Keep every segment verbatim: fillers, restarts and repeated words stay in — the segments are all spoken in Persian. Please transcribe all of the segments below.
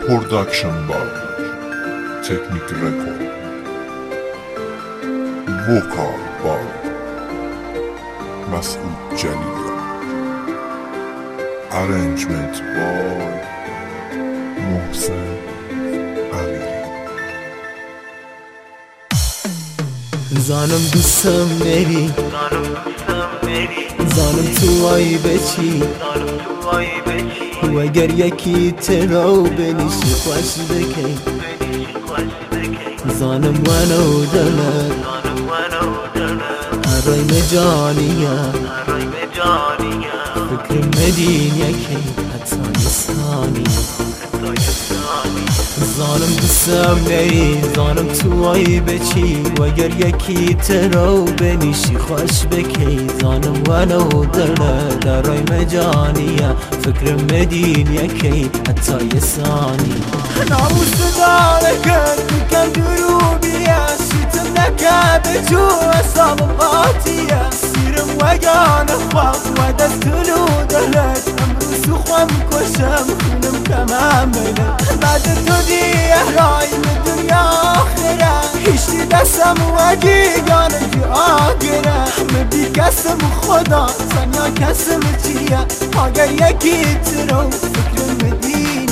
Production by Technic Record. Vocal by Masoud Jalila. Arrangement by Mohsen Amiri. زانم دوستم نری زانم تو آی بچی و اگر یکی تراو بنیشی خوش بکی زانم ونو دلت هرای مجانیه فکر مدین یکی حتی ثانیه زانم دوستم نری زانم تو آی بچی و اگر یکی تراو بنیشی خوش بکی زانم ولو دره درای مجانیه فکر مدین یکی حتی یه ثانی ناموس داره کن کن دروبیه شیتم نکرده جو اصاب قاطیه سیرم وگان خواب و دست کلو دلت امروز خوام کشم خونم کمم بله بعد تو دیه رای دنیا آخره هیچی دستم و گیگانه که آگره مبی کسم خدا تنیا کسم چیه اگر یکی ترو فکر مدینی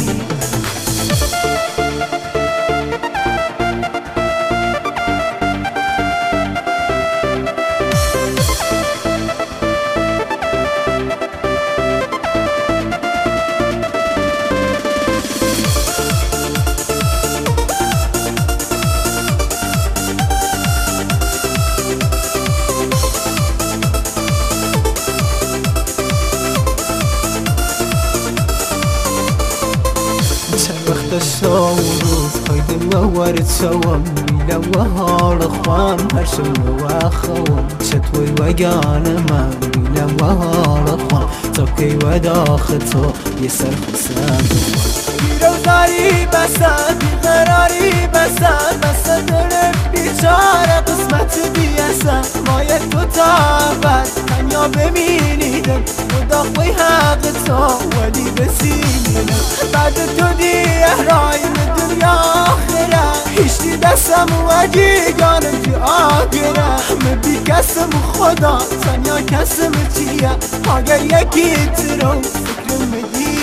شام روز هایدن و وارد شوم بیلم و حال خوام هرشم و خوام چطوی و گانم بیلم و حال خوام تا کی و داخل تو یه سر خسم بیروزاری بسن بیقراری بسن بسن دل بیچاره قسمت بیسن باید تو تابد تنیا بمینیدم مداخوی حق تو ولی بسینیدم بعد تو دیه رایم دنیا آخره هیچی دستم و گیگانم که آگره مبی کسم خدا تنیا کسم چیه اگر یکی ترو فکر مدی